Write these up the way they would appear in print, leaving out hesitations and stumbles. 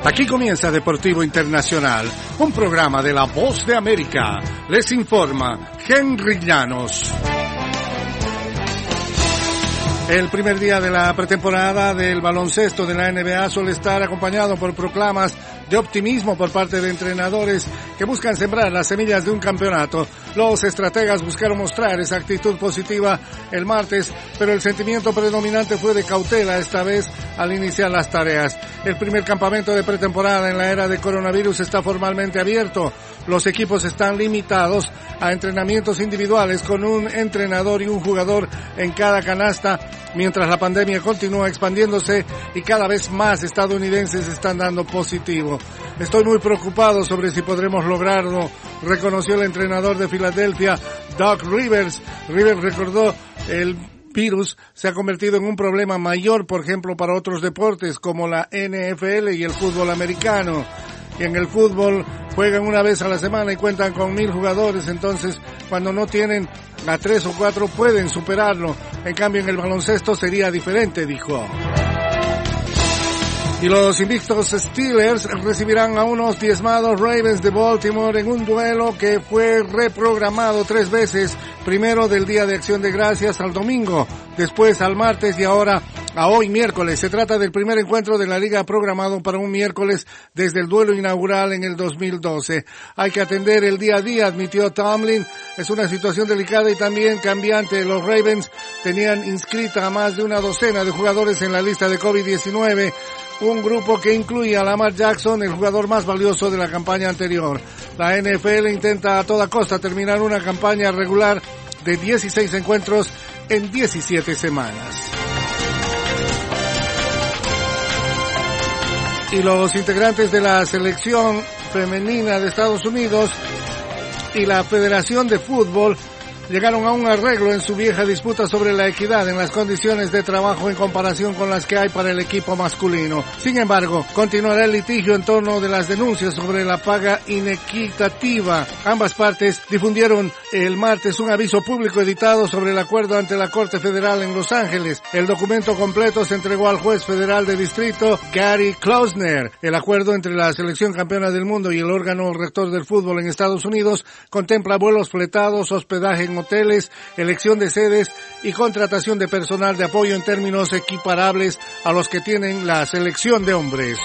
Aquí comienza Deportivo Internacional, un programa de La Voz de América. Les informa Henry Llanos. El primer día de la pretemporada del baloncesto de la NBA suele estar acompañado por proclamas de optimismo por parte de entrenadores que buscan sembrar las semillas de un campeonato. Los estrategas buscaron mostrar esa actitud positiva el martes, pero el sentimiento predominante fue de cautela esta vez al iniciar las tareas. El primer campamento de pretemporada en la era de coronavirus está formalmente abierto. Los equipos están limitados a entrenamientos individuales con un entrenador y un jugador en cada canasta, mientras la pandemia continúa expandiéndose y cada vez más estadounidenses están dando positivo. Estoy muy preocupado sobre si podremos lograrlo, reconoció el entrenador de Filadelfia, Doc Rivers. Rivers recordó el virus se ha convertido en un problema mayor, por ejemplo, para otros deportes como la NFL y el fútbol americano. Y en el fútbol juegan una vez a la semana y cuentan con 1,000 jugadores, entonces cuando no tienen a 3 o 4 pueden superarlo. En cambio en el baloncesto sería diferente, dijo. Y los invictos Steelers recibirán a unos diezmados Ravens de Baltimore en un duelo que fue reprogramado 3 veces, primero del Día de Acción de Gracias al domingo, después al martes y ahora a hoy miércoles. Se trata del primer encuentro de la liga programado para un miércoles desde el duelo inaugural en el 2012. Hay que atender el día a día, admitió Tomlin. Es una situación delicada y también cambiante. Los Ravens tenían inscrita a más de una docena de jugadores en la lista de COVID-19, un grupo que incluye a Lamar Jackson, el jugador más valioso de la campaña anterior. La NFL intenta a toda costa terminar una campaña regular de 16 encuentros en 17 semanas. Y los integrantes de la selección femenina de Estados Unidos y la Federación de Fútbol llegaron a un arreglo en su vieja disputa sobre la equidad en las condiciones de trabajo en comparación con las que hay para el equipo masculino. Sin embargo, continuará el litigio en torno de las denuncias sobre la paga inequitativa. Ambas partes difundieron el martes un aviso público editado sobre el acuerdo ante la Corte Federal en Los Ángeles. El documento completo se entregó al juez federal de distrito, Gary Klausner. El acuerdo entre la selección campeona del mundo y el órgano rector del fútbol en Estados Unidos contempla vuelos fletados, hospedaje en hoteles, elección de sedes y contratación de personal de apoyo en términos equiparables a los que tienen la selección de hombres.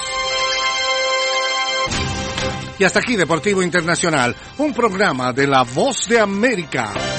Y hasta aquí Deportivo Internacional, un programa de La Voz de América.